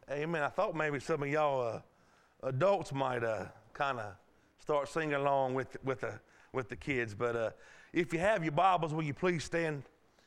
Amen. I thought maybe some of y'all adults might kind of start singing along with the kids. But if you have your Bibles, will you please stand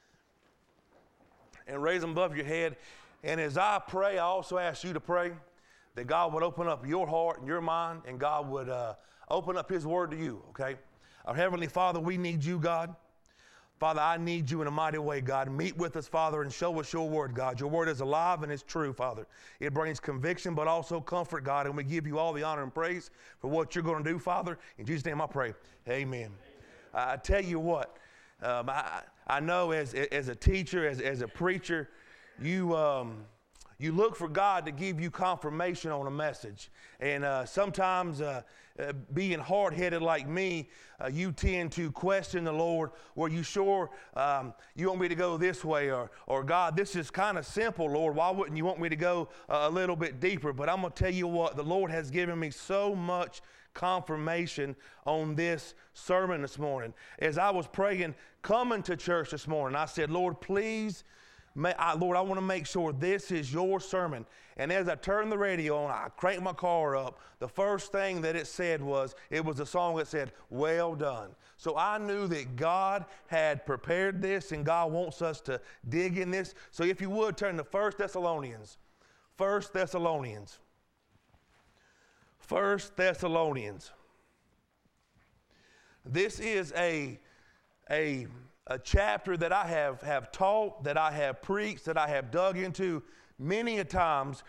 and raise them above your head? And as I pray, I also ask you to pray that God would open up your heart and your mind, and God would open up His Word to you, okay? Our Heavenly Father, we need you, God. Father, I need you in a mighty way, God. Meet with us, Father, and show us your word, God. Your word is alive and it's true, Father. It brings conviction, but also comfort, God, and we give you all the honor and praise for what you're going to do, Father. In Jesus' name I pray, amen. I tell you what, I know as a teacher, as a preacher, you look for God to give you confirmation on a message. And sometimes being hard-headed like me, you tend to question the Lord. Were you sure you want me to go this way? Or God, this is kind of simple, Lord. Why wouldn't you want me to go a little bit deeper? But I'm going to tell you what, the Lord has given me so much confirmation on this sermon this morning. As I was praying, coming to church this morning, I said, Lord, please, Lord, I want to make sure this is your sermon. And as I turned the radio on, I cranked my car up. The first thing that it said was, it was a song that said, well done. So I knew that God had prepared this and God wants us to dig in this. So if you would, turn to 1 Thessalonians. 1 Thessalonians. 1 Thessalonians. This is a chapter that I have taught, that I have preached, that I have dug into many a times,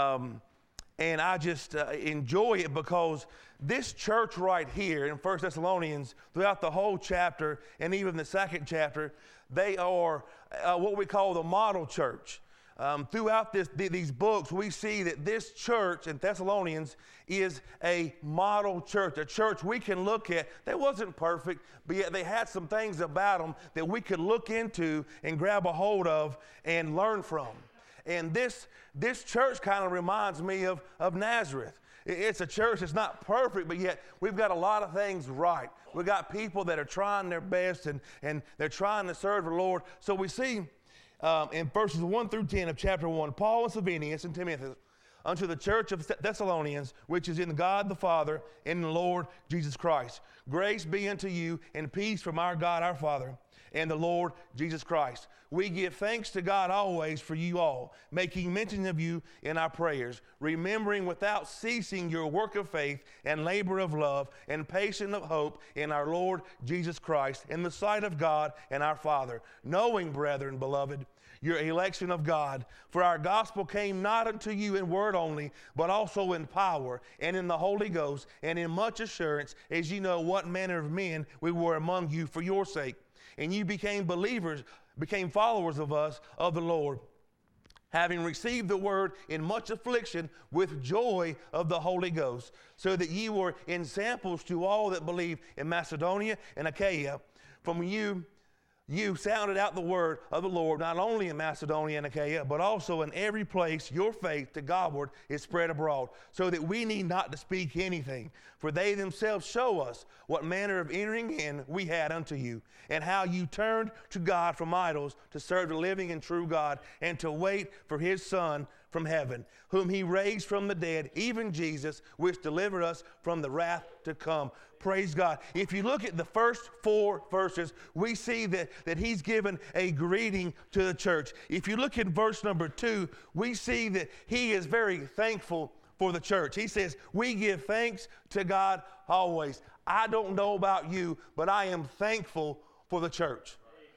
and I just enjoy it because this church right here in 1 Thessalonians, throughout the whole chapter and even the second chapter, they are what we call the model church. Throughout these books, we see that this church in Thessalonians is a model church, a church we can look at. They wasn't perfect, but yet they had some things about them that we could look into and grab a hold of and learn from. And this church kind of reminds me of Nazareth. It's a church that's not perfect, but yet we've got a lot of things right. We've got people that are trying their best and they're trying to serve the Lord. So we see in verses 1 through 10 of chapter 1, Paul and Silvanus and Timothy, unto the church of Thessalonians, which is in God the Father and in the Lord Jesus Christ. Grace be unto you and peace from our God our Father and the Lord Jesus Christ. We give thanks to God always for you all, making mention of you in our prayers, remembering without ceasing your work of faith and labor of love and patience of hope in our Lord Jesus Christ, in the sight of God and our Father, knowing, brethren, beloved, your election of God. For our gospel came not unto you in word only, but also in power and in the Holy Ghost and in much assurance, as ye know what manner of men we were among you for your sake. And you became followers of us, of the Lord, having received the word in much affliction with joy of the Holy Ghost, so that ye were ensamples to all that believe in Macedonia and Achaia. From you sounded out the word of the Lord, not only in Macedonia and Achaia, but also in every place your faith to Godward is spread abroad, so that we need not to speak anything. For they themselves show us what manner of entering in we had unto you, and how you turned to God from idols to serve the living and true God, and to wait for his Son from heaven, whom he raised from the dead, even Jesus, which delivered us from the wrath to come. Praise God. If you look at the first 4 verses, we see that he's given a greeting to the church. If you look at verse number 2, we see that he is very thankful for the church. He says, we give thanks to God always. I don't know about you, but I am thankful for the church.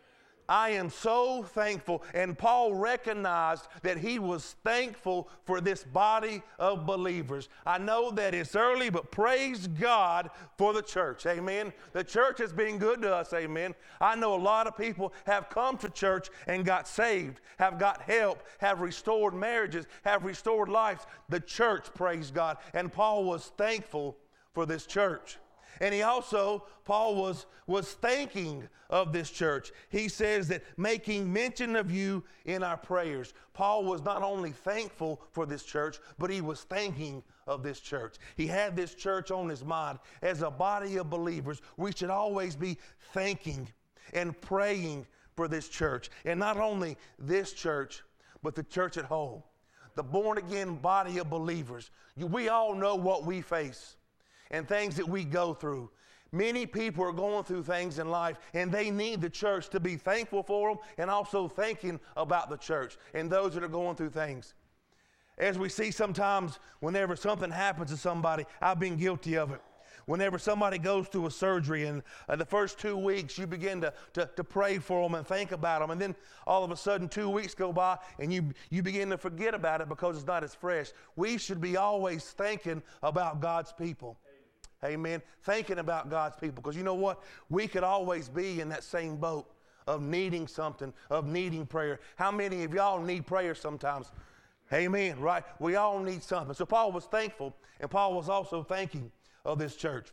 I am so thankful. And Paul recognized that he was thankful for this body of believers. I know that it's early, but praise God for the church. Amen. The church has been good to us. Amen. I know a lot of people have come to church and got saved, have got help, have restored marriages, have restored lives. The church, praise God. And Paul was thankful for this church. And he also, Paul was thanking of this church. He says that making mention of you in our prayers. Paul was not only thankful for this church, but he was thanking of this church. He had this church on his mind. As a body of believers, we should always be thanking and praying for this church. And not only this church, but the church at home. the born-again body of believers, we all know what we face and things that we go through. Many people are going through things in life, and they need the church to be thankful for them and also thinking about the church and those that are going through things. As we see sometimes whenever something happens to somebody, I've been guilty of it. Whenever somebody goes through a surgery and the first 2 weeks you begin to pray for them and think about them, and then all of a sudden 2 weeks go by and you begin to forget about it because it's not as fresh. We should be always thinking about God's people. Amen. Thinking about God's people, because you know what? We could always be in that same boat of needing something, of needing prayer. How many of y'all need prayer sometimes? Amen, right? We all need something. So Paul was thankful, and Paul was also thanking of this church.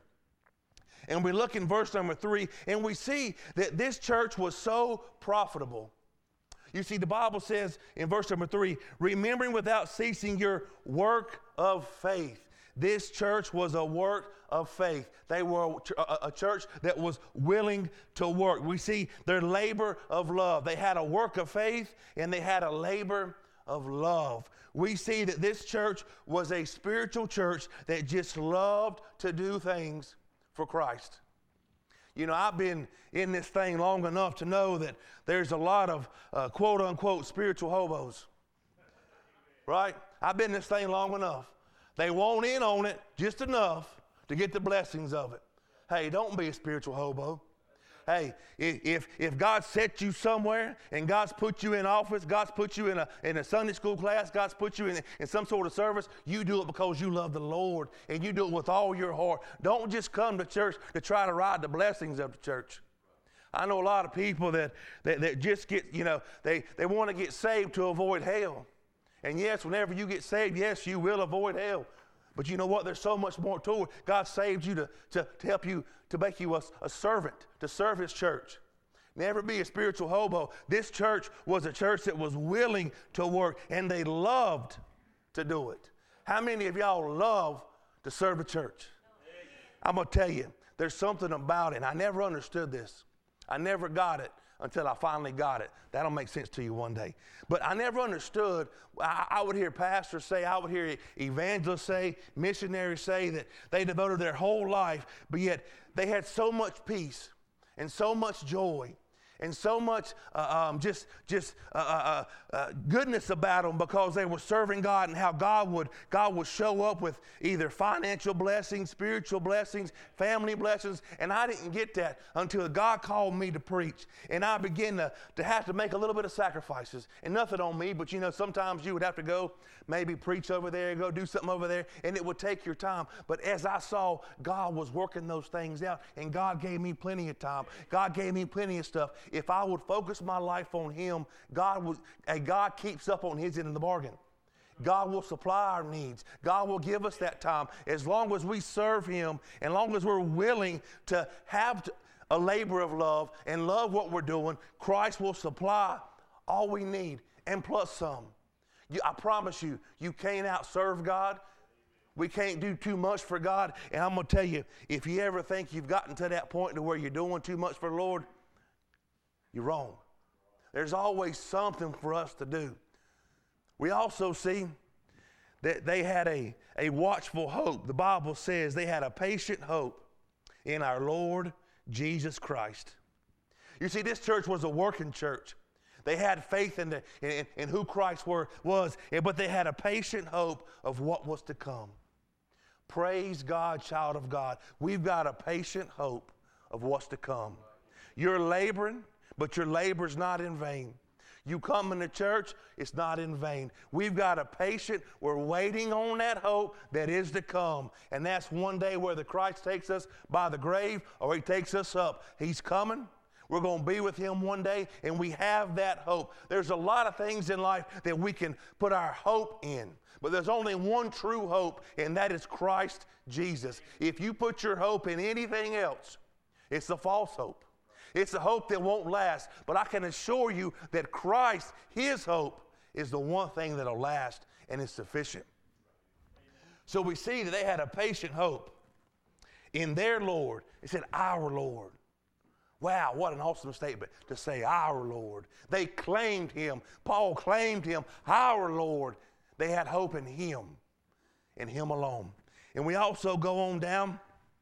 And we look in verse number 3, and we see that this church was so profitable. You see, the Bible says in verse number 3, remembering without ceasing your work of faith. This church was a work of faith. They were a church that was willing to work. We see their labor of love. They had a work of faith and they had a labor of love. We see that this church was a spiritual church that just loved to do things for Christ. You know, I've been in this thing long enough to know that there's a lot of quote-unquote spiritual hobos, right? I've been in this thing long enough. They want in on it just enough to get the blessings of it. Hey, don't be a spiritual hobo. Hey, if God set you somewhere and God's put you in office, God's put you in a Sunday school class, God's put you in some sort of service, you do it because you love the Lord and you do it with all your heart. Don't just come to church to try to ride the blessings of the church. I know a lot of people that just get, you know, they want to get saved to avoid hell. And yes, whenever you get saved, yes, you will avoid hell. But you know what? There's so much more to it. God saved you to help you, to make you a servant, to serve His church. Never be a spiritual hobo. This church was a church that was willing to work, and they loved to do it. How many of y'all love to serve a church? I'm going to tell you, there's something about it. I never understood this. I never got it until I finally got it. That'll make sense to you one day. But I never understood. I would hear pastors say, I would hear evangelists say, missionaries say that they devoted their whole life, but yet they had so much peace and so much joy and so much goodness about them because they were serving God, and how God would show up with either financial blessings, spiritual blessings, family blessings. And I didn't get that until God called me to preach, and I began to have to make a little bit of sacrifices. And nothing on me, but you know, sometimes you would have to go maybe preach over there, go do something over there, and it would take your time. But as I saw, God was working those things out, and God gave me plenty of time. God gave me plenty of stuff. If I would focus my life on Him, God keeps up on His end of the bargain. God will supply our needs. God will give us that time. As long as we serve Him, and long as we're willing to have a labor of love and love what we're doing, Christ will supply all we need and plus some. I promise you, you can't outserve God. We can't do too much for God. And I'm going to tell you, if you ever think you've gotten to that point to where you're doing too much for the Lord, you're wrong. There's always something for us to do. We also see that they had a watchful hope. The Bible says they had a patient hope in our Lord Jesus Christ. You see, this church was a working church. They had faith in who Christ was, but they had a patient hope of what was to come. Praise God, child of God. We've got a patient hope of what's to come. You're laboring, but your labor's not in vain. You come into church, it's not in vain. We've got a patient, we're waiting on that hope that is to come. And that's one day whether Christ takes us by the grave or He takes us up. He's coming. We're going to be with Him one day, and we have that hope. There's a lot of things in life that we can put our hope in, but there's only one true hope, and that is Christ Jesus. If you put your hope in anything else, it's a false hope. It's a hope that won't last, but I can assure you that Christ, His hope, is the one thing that'll last and is sufficient. So we see that they had a patient hope in their Lord. It said, our Lord. Wow, what an awesome statement to say, our Lord. They claimed Him. Paul claimed Him, our Lord. They had hope in Him and Him alone. And we also go on down.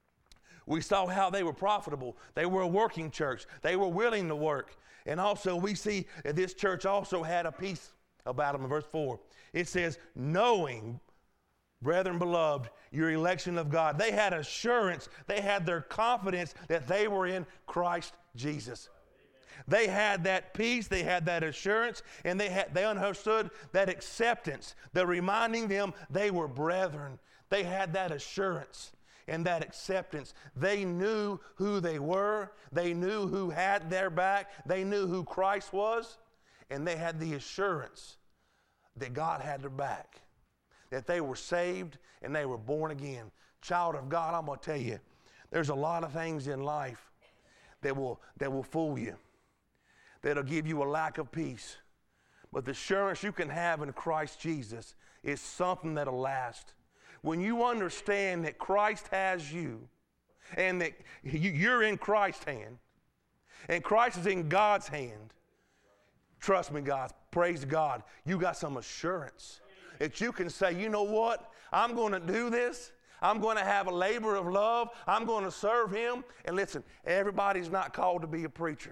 We saw how they were profitable. They were a working church. They were willing to work. And also we see that this church also had a peace about them in verse 4. It says, knowing, brethren beloved, your election of God. They had assurance. They had their confidence that they were in Christ Jesus. They had that peace, they had that assurance, and they understood that acceptance, the reminding them they were brethren. They had that assurance and that acceptance. They knew who they were. They knew who had their back. They knew who Christ was, and they had the assurance that God had their back, that they were saved and they were born again. Child of God, I'm going to tell you, there's a lot of things in life that will fool you, that'll give you a lack of peace. But the assurance you can have in Christ Jesus is something that'll last. When you understand that Christ has you and that you're in Christ's hand and Christ is in God's hand, trust me, guys, praise God, you got some assurance that you can say, you know what, I'm going to do this. I'm going to have a labor of love. I'm going to serve Him. And listen, everybody's not called to be a preacher,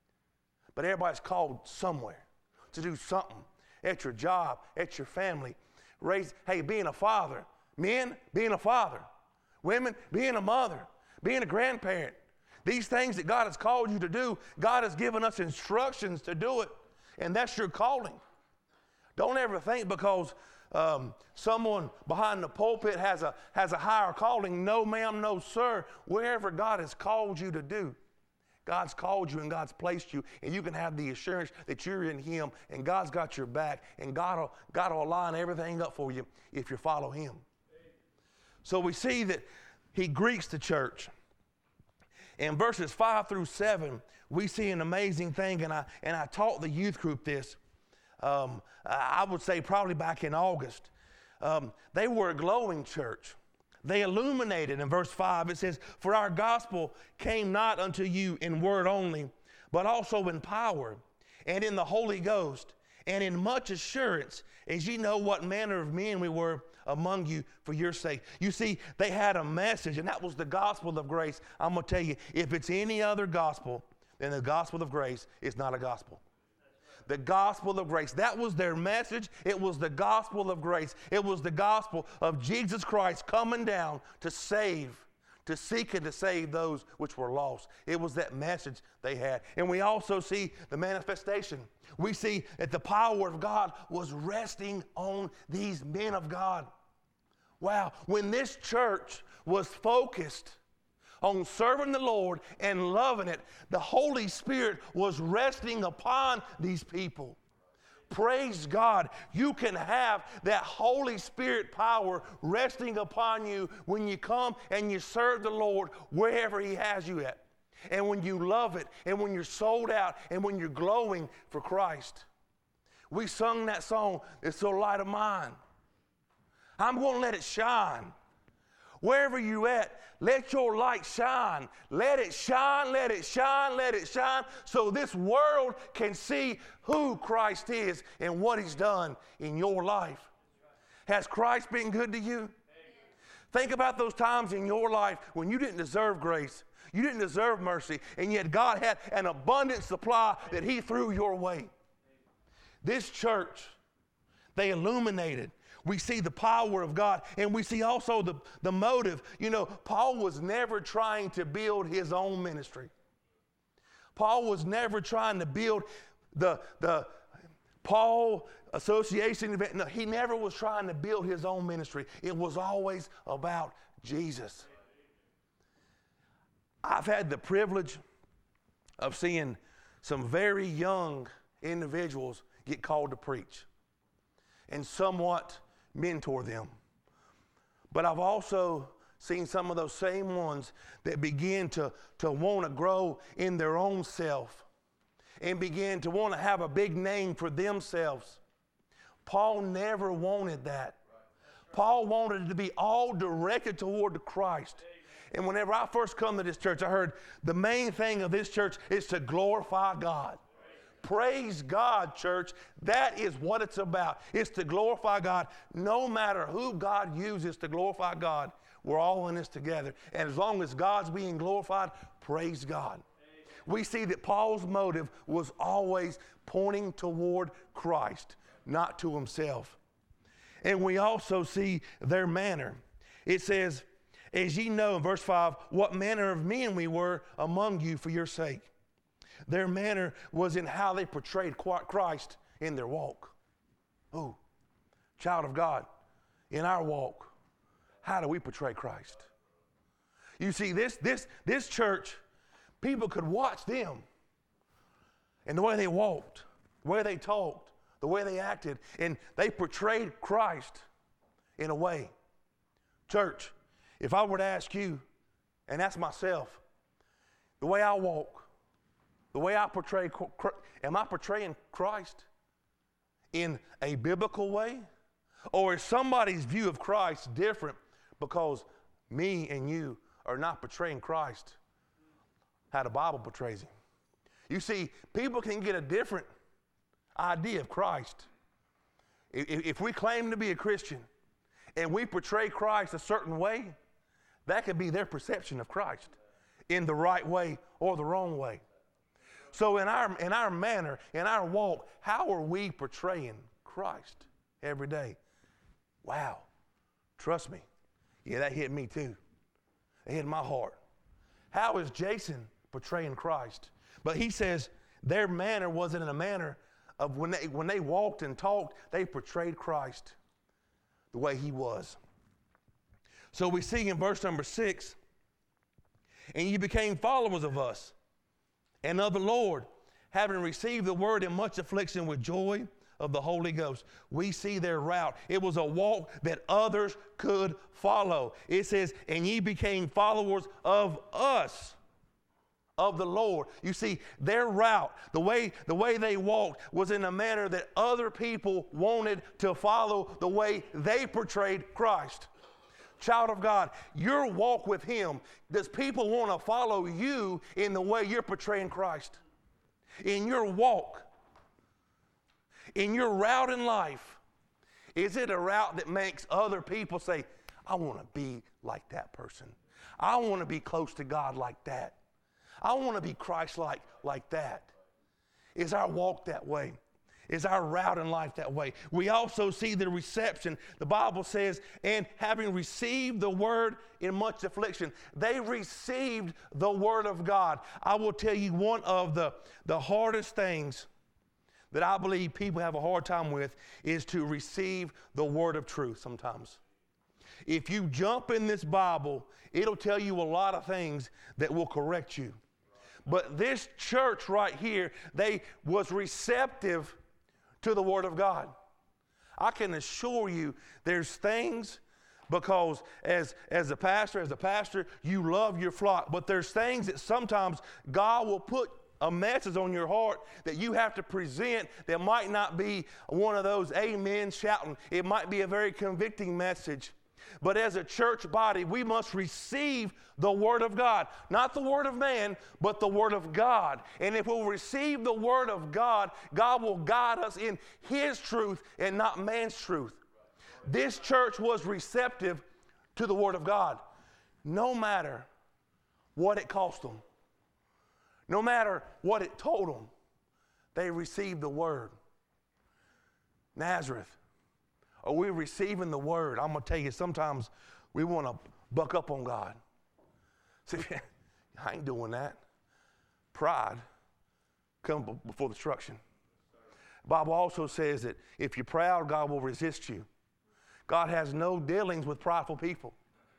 but everybody's called somewhere to do something at your job, at your family. Being a father. Men, being a father. Women, being a mother. Being a grandparent. These things that God has called you to do, God has given us instructions to do it, and that's your calling. Don't ever think because someone behind the pulpit has a higher calling. No, ma'am, no, sir. Wherever God has called you to do, God's called you and God's placed you, and you can have the assurance that you're in Him, and God's got your back, and God will line everything up for you if you follow Him. So we see that He greets the church. In verses 5 through 7, we see an amazing thing, and I taught the youth group this. I would say probably back in August. They were a glowing church. They illuminated. In verse 5, it says, for our gospel came not unto you in word only, but also in power, and in the Holy Ghost, and in much assurance, as ye know what manner of men we were among you for your sake. You see, they had a message, and that was the gospel of grace. I'm going to tell you, if it's any other gospel than the gospel of grace, it's not a gospel. The gospel of grace. That was their message. It was the gospel of grace. It was the gospel of Jesus Christ coming down to save, to seek and to save those which were lost. It was that message they had. And we also see the manifestation. We see that the power of God was resting on these men of God. Wow. When this church was focused on serving the Lord and loving it, the Holy Spirit was resting upon these people. Praise God. You can have that Holy Spirit power resting upon you when you come and you serve the Lord wherever He has you at. And when you love it, and when you're sold out, and when you're glowing for Christ. We sung that song, It's the Light of Mine. I'm going to let it shine. Wherever you at, let your light shine. Let it shine, let it shine, let it shine, so this world can see who Christ is and what He's done in your life. Has Christ been good to you? Think about those times in your life when you didn't deserve grace, you didn't deserve mercy, and yet God had an abundant supply that He threw your way. This church, they illuminated. We see the power of God, and we see also the motive. You know, Paul was never trying to build his own ministry. Paul was never trying to build the Paul Association event. No, he never was trying to build his own ministry. It was always about Jesus. I've had the privilege of seeing some very young individuals get called to preach and somewhat mentor them. But I've also seen some of those same ones that begin to want to grow in their own self and begin to want to have a big name for themselves. Paul never wanted that. Paul wanted it to be all directed toward Christ. And whenever I first come to this church, I heard the main thing of this church is to glorify God. Praise God, church. That is what it's about. It's to glorify God. No matter who God uses to glorify God, we're all in this together. And as long as God's being glorified, praise God. We see that Paul's motive was always pointing toward Christ, not to himself. And we also see their manner. It says, as ye know, in verse 5, what manner of men we were among you for your sake. Their manner was in how they portrayed Christ in their walk. Oh, child of God, in our walk, how do we portray Christ? You see, this church, people could watch them and the way they walked, the way they talked, the way they acted, and they portrayed Christ in a way. Church, if I were to ask you, and ask myself, the way I walk, the way I portray, am I portraying Christ in a biblical way? Or is somebody's view of Christ different because me and you are not portraying Christ how the Bible portrays him? You see, people can get a different idea of Christ. If we claim to be a Christian and we portray Christ a certain way, that could be their perception of Christ in the right way or the wrong way. So in our manner, in our walk, how are we portraying Christ every day? Wow. Trust me. Yeah, that hit me too. It hit my heart. How is Jason portraying Christ? But he says their manner wasn't in a manner of when they walked and talked, they portrayed Christ the way he was. So we see in verse number 6, and ye became followers of us and of the Lord, having received the word in much affliction with joy of the Holy Ghost. We see their route. It was a walk that others could follow. It says, and ye became followers of us, of the Lord. You see, their route, the way they walked was in a manner that other people wanted to follow the way they portrayed Christ. Child of God, your walk with him, does people want to follow you in the way you're portraying Christ? In your walk, in your route in life, is it a route that makes other people say, I want to be like that person. I want to be close to God like that. I want to be Christ-like like that. Is our walk that way? Is our route in life that way? We also see the reception. The Bible says, and having received the word in much affliction, they received the word of God. I will tell you one of the hardest things that I believe people have a hard time with is to receive the word of truth sometimes. If you jump in this Bible, it'll tell you a lot of things that will correct you. But this church right here, they was receptive to the Word of God. I can assure you there's things, because as a pastor, you love your flock, but there's things that sometimes God will put a message on your heart that you have to present that might not be one of those amen shouting. It might be a very convicting message. But as a church body, we must receive the Word of God. Not the Word of man, but the Word of God. And if we'll receive the Word of God, God will guide us in His truth and not man's truth. This church was receptive to the Word of God, no matter what it cost them. No matter what it told them, they received the Word. Nazareth. Are we receiving the word? I'm going to tell you, sometimes we want to buck up on God. See, I ain't doing that. Pride comes before destruction. The Bible also says that if you're proud, God will resist you. God has no dealings with prideful people.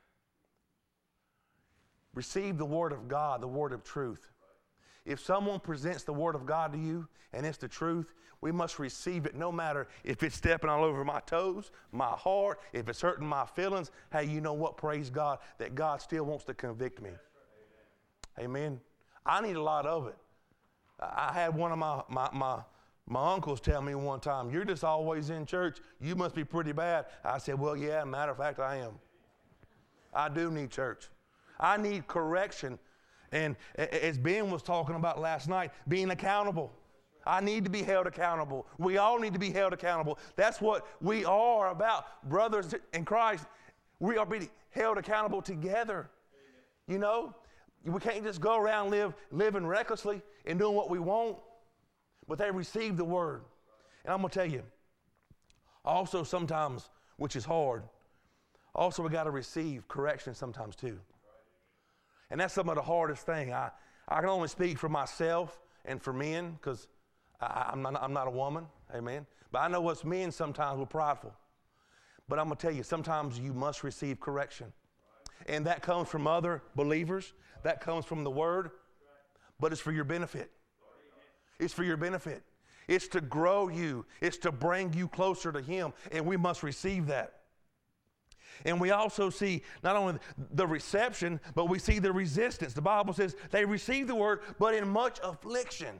Receive the word of God, the word of truth. If someone presents the word of God to you and it's the truth, we must receive it no matter if it's stepping all over my toes, my heart, if it's hurting my feelings. Hey, you know what? Praise God that God still wants to convict me. Amen. I need a lot of it. I had one of my uncles tell me one time, you're just always in church. You must be pretty bad. I said, well, yeah, matter of fact, I am. I do need church. I need correction. And as Ben was talking about last night, being accountable. I need to be held accountable. We all need to be held accountable. That's what we are about, brothers in Christ. We are being held accountable together. You know, we can't just go around living recklessly and doing what we want. But they receive the word. And I'm going to tell you, also sometimes, which is hard, also we got to receive correction sometimes too. And that's some of the hardest thing. I can only speak for myself and for men because I'm not a woman, amen. But I know us men sometimes we're prideful. But I'm going to tell you, sometimes you must receive correction. And that comes from other believers. That comes from the Word. But it's for your benefit. It's for your benefit. It's to grow you. It's to bring you closer to Him. And we must receive that. And we also see not only the reception, but we see the resistance. The Bible says they received the Word, but in much affliction.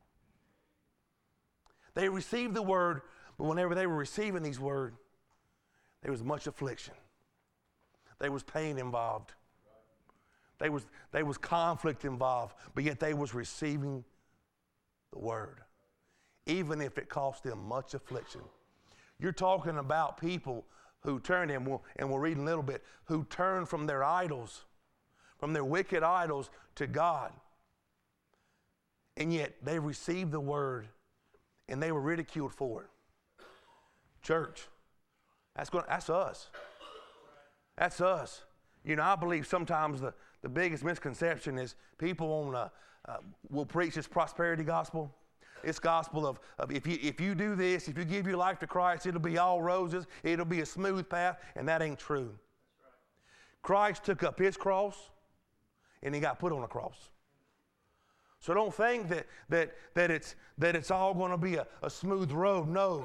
They received the word, but whenever they were receiving these words, there was much affliction. There was pain involved. There was conflict involved, but yet they was receiving the word, even if it cost them much affliction. You're talking about people who turned, and we'll read in a little bit, who turned from their idols, from their wicked idols to God. And yet they received the word and they were ridiculed for it. Church, that's us. That's us. You know, I believe sometimes the biggest misconception is people will preach this prosperity gospel. This gospel of if you do this, if you give your life to Christ, it'll be all roses, it'll be a smooth path, and that ain't true. Christ took up His cross, and He got put on a cross. So don't think that it's all going to be a smooth road. No.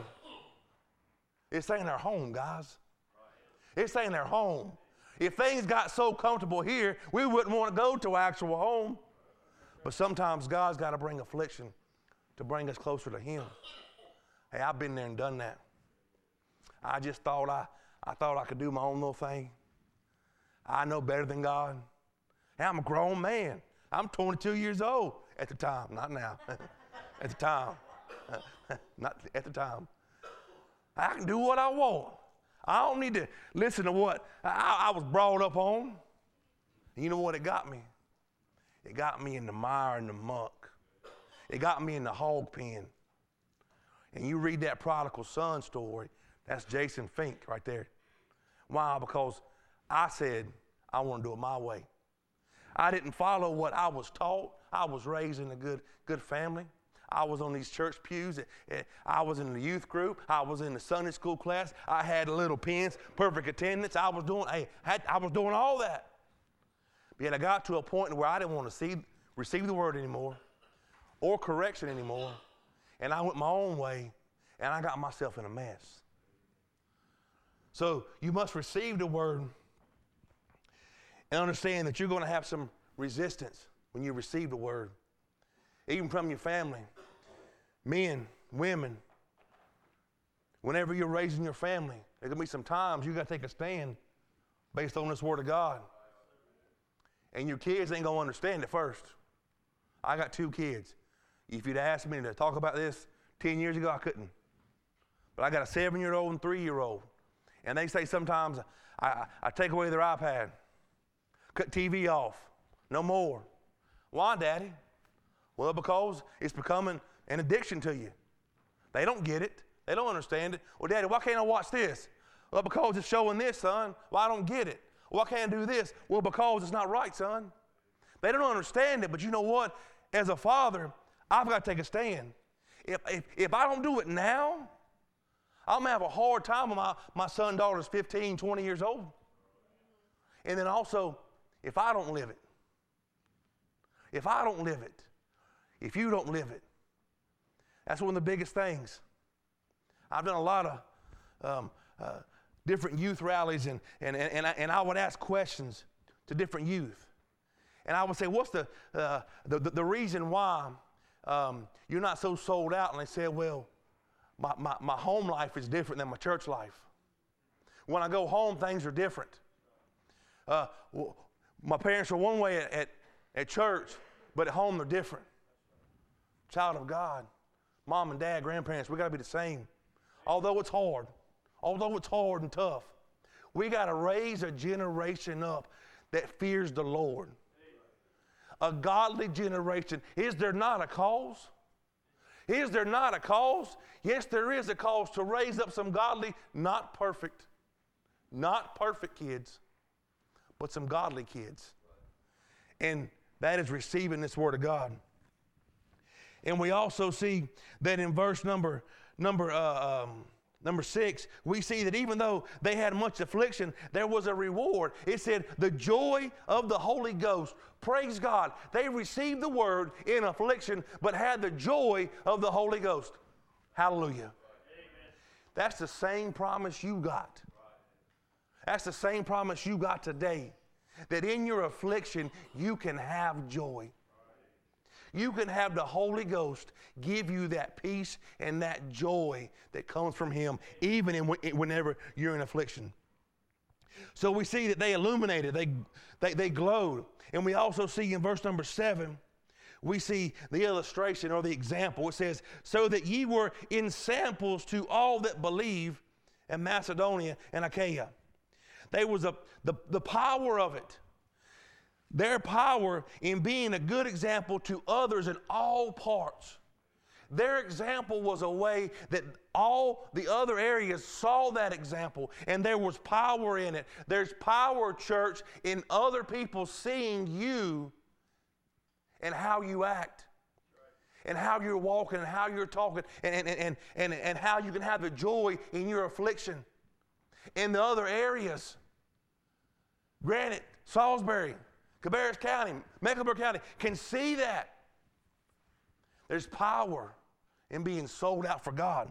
This ain't our home, guys. This ain't our home. If things got so comfortable here, we wouldn't want to go to our actual home. But sometimes God's got to bring affliction to bring us closer to Him. Hey, I've been there and done that. I just thought I could do my own little thing. I know better than God. Hey, I'm a grown man. I'm 22 years old at the time, not now. At the time. Not at the time. I can do what I want. I don't need to listen to what I was brought up on. And you know what it got me? It got me in the mire and the muck. It got me in the hog pen. And you read that prodigal son story, that's Jason Fink right there. Why? Because I said, I want to do it my way. I didn't follow what I was taught. I was raised in a good family. I was on these church pews. I was in the youth group. I was in the Sunday school class. I had little pens, perfect attendance. I was doing all that. But yet I got to a point where I didn't want to receive the word anymore or correction anymore. And I went my own way, and I got myself in a mess. So you must receive the word and understand that you're going to have some resistance when you receive the word, even from your family. Men, women, whenever you're raising your family, there's going to be some times you got to take a stand based on this word of God. And your kids ain't going to understand it first. I got 2 kids. If you'd asked me to talk about this 10 years ago, I couldn't. But I got a 7-year-old and 3-year-old. And they say sometimes I take away their iPad, cut TV off, no more. Why, Daddy? Well, because it's becoming an addiction to you. They don't get it. They don't understand it. Well, Daddy, why can't I watch this? Well, because it's showing this, son. Well, I don't get it. Why can't I do this? Well, because it's not right, son. They don't understand it, but you know what? As a father, I've got to take a stand. If I don't do it now, I'm going to have a hard time when my son, daughter's 15, 20 years old. And then also, if I don't live it, if you don't live it, that's one of the biggest things. I've done a lot of different youth rallies, and I would ask questions to different youth. And I would say, what's the reason why you're not so sold out? And they said, well, my home life is different than my church life. When I go home, things are different. My parents are one way at church, but at home they're different. Child of God, Mom and dad, grandparents, we got to be the same. Although it's hard and tough, we got to raise a generation up that fears the Lord. A godly generation. Is there not a cause? Is there not a cause? Yes, there is a cause to raise up some godly, not perfect kids, but some godly kids. And that is receiving this word of God. And we also see that in verse number 6, we see that even though they had much affliction, there was a reward. It said, the joy of the Holy Ghost. Praise God. They received the word in affliction, but had the joy of the Holy Ghost. Hallelujah. Amen. That's the same promise you got. That's the same promise you got today. That in your affliction, you can have joy. You can have the Holy Ghost give you that peace and that joy that comes from Him, even whenever you're in affliction. So we see that they illuminated, they glowed. And we also see in verse number 7, we see the illustration or the example. It says, so that ye were in samples to all that believe in Macedonia and Achaia. There was the power of it. Their power in being a good example to others in all parts. Their example was a way that all the other areas saw that example, and there was power in it. There's power, church, in other people seeing you and how you act, and how you're walking, and how you're talking, and how you can have the joy in your affliction. In the other areas, Granite, Salisbury, Cabarrus County, Mecklenburg County can see that. There's power in being sold out for God.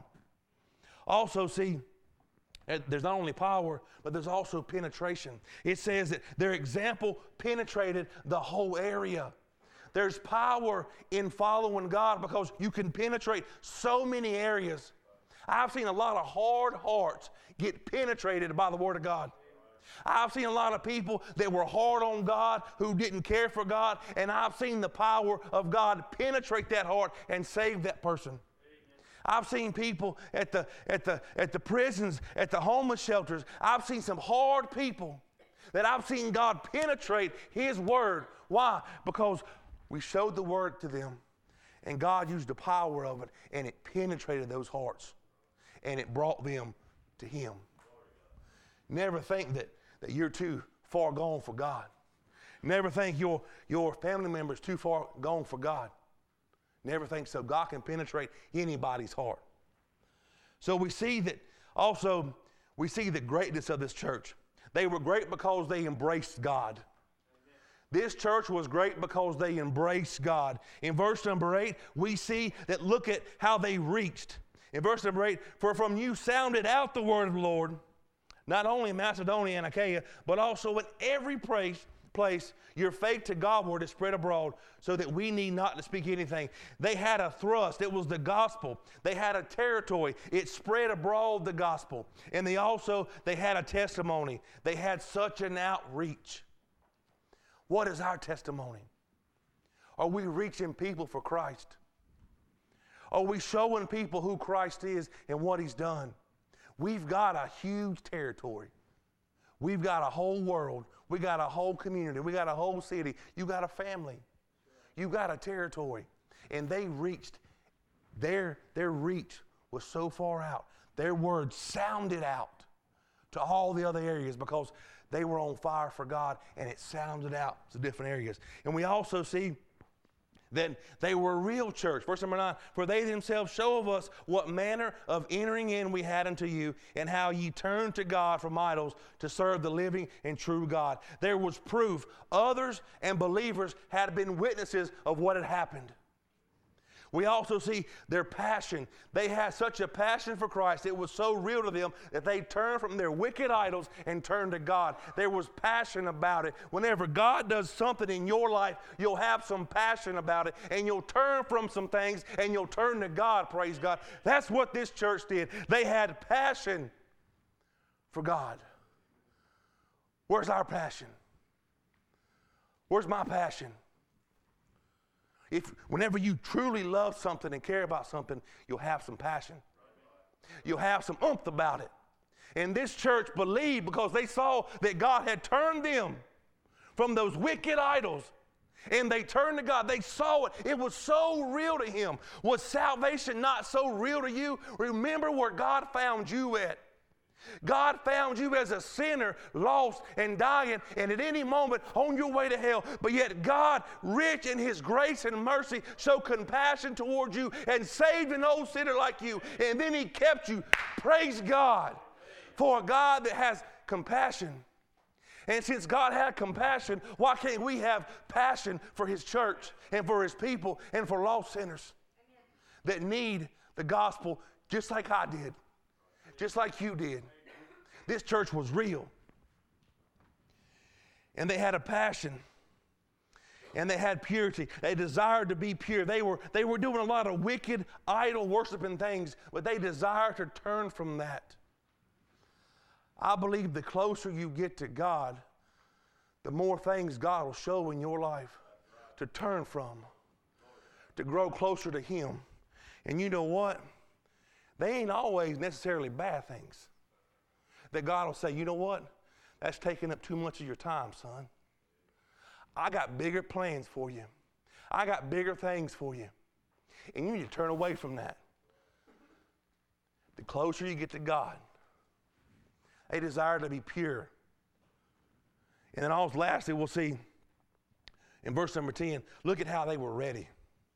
Also, see, there's not only power, but there's also penetration. It says that their example penetrated the whole area. There's power in following God because you can penetrate so many areas. I've seen a lot of hard hearts get penetrated by the Word of God. I've seen a lot of people that were hard on God, who didn't care for God, and I've seen the power of God penetrate that heart and save that person. Amen. I've seen people at the prisons, at the homeless shelters. I've seen some hard people that I've seen God penetrate His Word. Why? Because we showed the Word to them, and God used the power of it, and it penetrated those hearts, and it brought them to Him. Never think that you're too far gone for God. Never think your family member's too far gone for God. Never think so. God can penetrate anybody's heart. So we see that also, we see the greatness of this church. They were great because they embraced God. This church was great because they embraced God. In verse number 8, we see that, look at how they reached. In verse number 8, for from you sounded out the word of the Lord, not only in Macedonia and Achaia, but also in every place your faith to Godward is spread abroad, so that we need not to speak anything. They had a thrust. It was the gospel. They had a territory. It spread abroad the gospel. And they had a testimony. They had such an outreach. What is our testimony? Are we reaching people for Christ? Are we showing people who Christ is and what He's done? We've got a huge territory. We've got a whole world. We got a whole community. We got a whole city. You got a family. You got a territory. And they reached, their reach was so far out. Their word sounded out to all the other areas because they were on fire for God, and it sounded out to different areas. And we also see that they were a real church. Verse number 9, for they themselves show of us what manner of entering in we had unto you, and how ye turned to God from idols to serve the living and true God. There was proof. Others and believers had been witnesses of what had happened. We also see their passion. They had such a passion for Christ. It was so real to them that they turned from their wicked idols and turned to God. There was passion about it. Whenever God does something in your life, you'll have some passion about it, and you'll turn from some things and you'll turn to God, praise God. That's what this church did. They had passion for God. Where's our passion? Where's my passion? Whenever you truly love something and care about something, you'll have some passion. You'll have some oomph about it. And this church believed because they saw that God had turned them from those wicked idols. And they turned to God. They saw it. It was so real to him. Was salvation not so real to you? Remember where God found you at. God found you as a sinner, lost and dying, and at any moment on your way to hell. But yet God, rich in his grace and mercy, showed compassion towards you and saved an old sinner like you. And then he kept you. Praise God for a God that has compassion. And since God had compassion, why can't we have passion for his church and for his people and for lost sinners that need the gospel just like I did, just like you did? This church was real. And they had a passion. And they had purity. They desired to be pure. They were doing a lot of wicked, idol worshiping things, but they desired to turn from that. I believe the closer you get to God, the more things God will show in your life to turn from, to grow closer to him. And you know what? They ain't always necessarily bad things. That God will say, you know what? That's taking up too much of your time, son. I got bigger plans for you. I got bigger things for you. And you need to turn away from that. The closer you get to God, they desire to be pure. And then lastly, we'll see in verse number 10, look at how they were ready.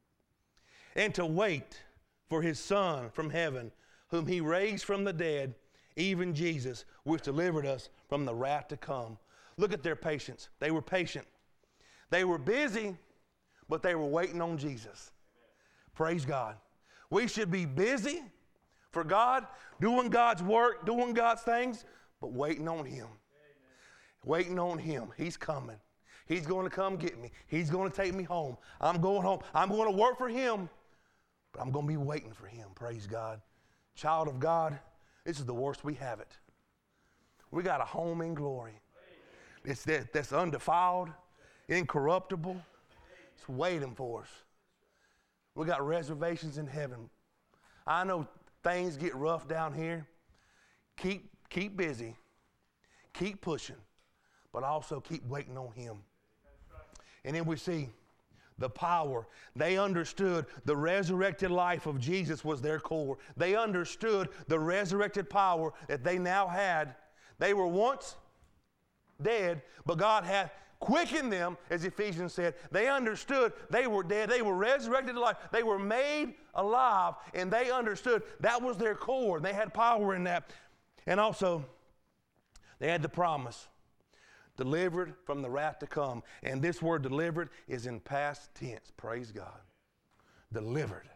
And to wait for his Son from heaven, whom he raised from the dead, even Jesus, which delivered us from the wrath to come. Look at their patience. They were patient. They were busy, but they were waiting on Jesus. Praise God. We should be busy for God, doing God's work, doing God's things, but waiting on him. Waiting on him. He's coming. He's going to come get me. He's going to take me home. I'm going home. I'm going to work for him, but I'm going to be waiting for him. Praise God. Child of God, this is the worst we have it. We got a home in glory. It's that's undefiled, incorruptible. It's waiting for us. We got reservations in heaven. I know things get rough down here. Keep busy. Keep pushing. But also keep waiting on him. And then we see the power. They understood the resurrected life of Jesus was their core. They understood the resurrected power that they now had. They were once dead, but God had quickened them, as Ephesians said. They understood they were dead. They were resurrected to life. They were made alive, and they understood that was their core. They had power in that. And also, they had the promise. Delivered from the wrath to come. And this word delivered is in past tense. Praise God. Delivered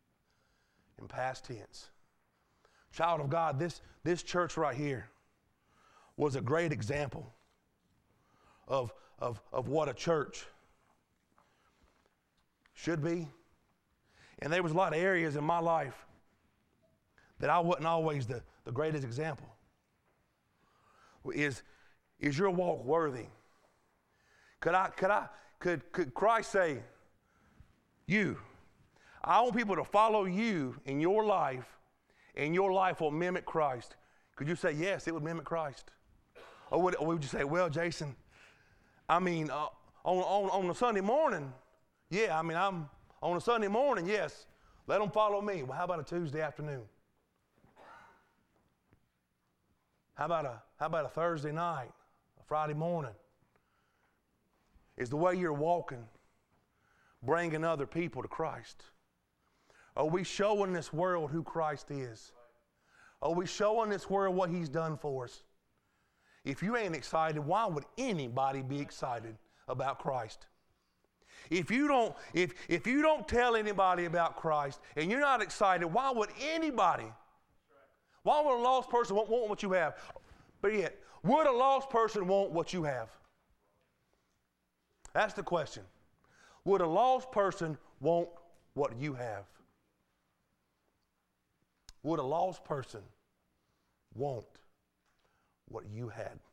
in past tense. Child of God, this church right here was a great example of what a church should be. And there was a lot of areas in my life that I wasn't always the greatest example. Is your walk worthy? Could Christ say, I want people to follow you in your life, and your life will mimic Christ? Could you say, yes, it would mimic Christ? Or would you say, well, Jason, on a Sunday morning, I'm on a Sunday morning, yes, let them follow me. Well, how about a Tuesday afternoon? How about a Thursday night? Friday morning? Is the way you're walking bringing other people to Christ? Are we showing this world who Christ is? Are we showing this world what he's done for us? If you ain't excited, why would anybody be excited about Christ? If you don't tell anybody about Christ and you're not excited, why would anybody? Why would a lost person want what you have? But yet, would a lost person want what you have? That's the question. Would a lost person want what you have? Would a lost person want what you had?